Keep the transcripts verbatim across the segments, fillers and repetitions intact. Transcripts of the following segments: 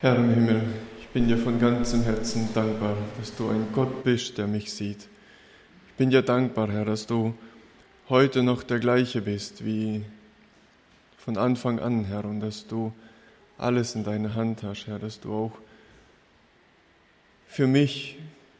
Herr im Himmel, ich bin dir von ganzem Herzen dankbar, dass du ein Gott bist, der mich sieht. Ich bin dir dankbar, Herr, dass du heute noch der gleiche bist wie von Anfang an, Herr, und dass du alles in deiner Hand hast, Herr, dass du auch für mich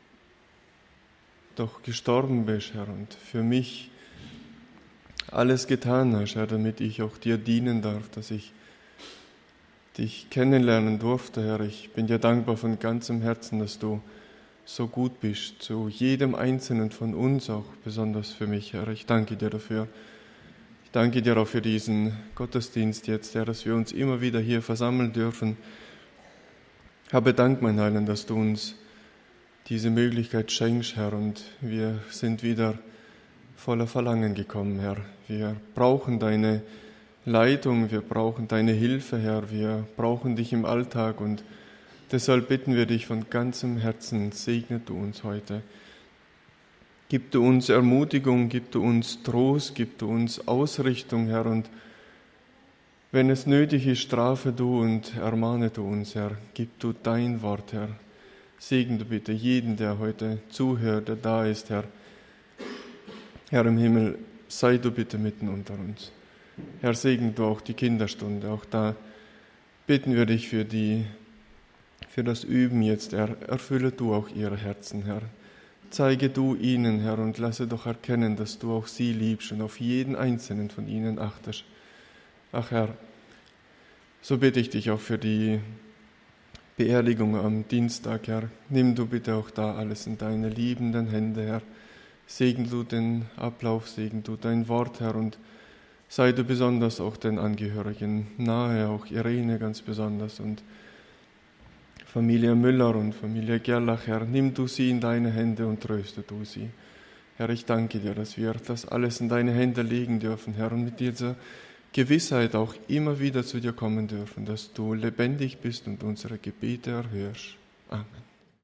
doch gestorben bist, Herr, und für mich alles getan hast, Herr, damit ich auch dir dienen darf, dass ich dich kennenlernen durfte, Herr. Ich bin dir dankbar von ganzem Herzen, dass du so gut bist, zu jedem Einzelnen von uns, auch besonders für mich, Herr. Ich danke dir dafür. Ich danke dir auch für diesen Gottesdienst jetzt, Herr, dass wir uns immer wieder hier versammeln dürfen. Habe Dank, mein Heiland, dass du uns diese Möglichkeit schenkst, Herr, und wir sind wieder voller Verlangen gekommen, Herr. Wir brauchen deine Leitung, wir brauchen deine Hilfe, Herr, wir brauchen dich im Alltag und deshalb bitten wir dich von ganzem Herzen, segne du uns heute. Gib du uns Ermutigung, gib du uns Trost, gib du uns Ausrichtung, Herr, und wenn es nötig ist, strafe du und ermahne du uns, Herr. Gib du dein Wort, Herr. Segne du bitte jeden, der heute zuhört, der da ist, Herr. Herr im Himmel, sei du bitte mitten unter uns. Herr, segne du auch die Kinderstunde. Auch da bitten wir dich für, die, für das Üben jetzt, Herr. Erfülle du auch ihre Herzen, Herr. Zeige du ihnen, Herr, und lasse doch erkennen, dass du auch sie liebst und auf jeden einzelnen von ihnen achtest. Ach Herr, so bitte ich dich auch für die Beerdigung am Dienstag, Herr. Nimm du bitte auch da alles in deine liebenden Hände, Herr. Segne du den Ablauf, segne du dein Wort, Herr, und sei du besonders auch den Angehörigen nahe, auch Irene ganz besonders und Familie Müller und Familie Gerlach, Herr. Nimm du sie in deine Hände und tröste du sie. Herr, ich danke dir, dass wir das alles in deine Hände legen dürfen, Herr, und mit dieser Gewissheit auch immer wieder zu dir kommen dürfen, dass du lebendig bist und unsere Gebete erhörst. Amen.